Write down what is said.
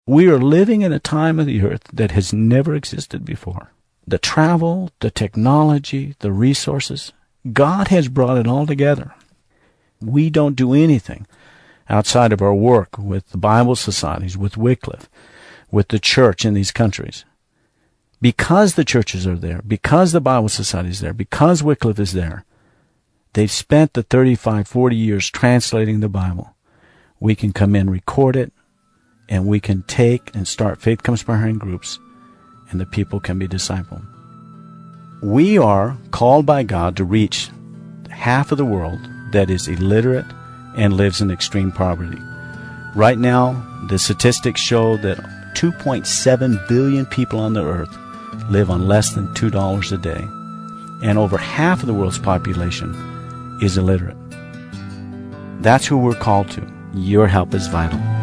We are living in a time of the earth that has never existed before. The travel, the technology, the resources, God has brought it all together. We don't do anything outside of our work with the Bible societies, with Wycliffe, with the church in these countries. Because the churches are there, because the Bible Society is there, because Wycliffe is there, they've spent the 35, 40 years translating the Bible. We can come in, record it, and we can take and start Faith Comes by Hearing groups, and the people can be discipled. We are called by God to reach half of the world that is illiterate and lives in extreme poverty. Right now, the statistics show that 2.7 billion people on the earth live on less than $2 a day, and over half of the world's population is illiterate. That's who we're called to. Your help is vital.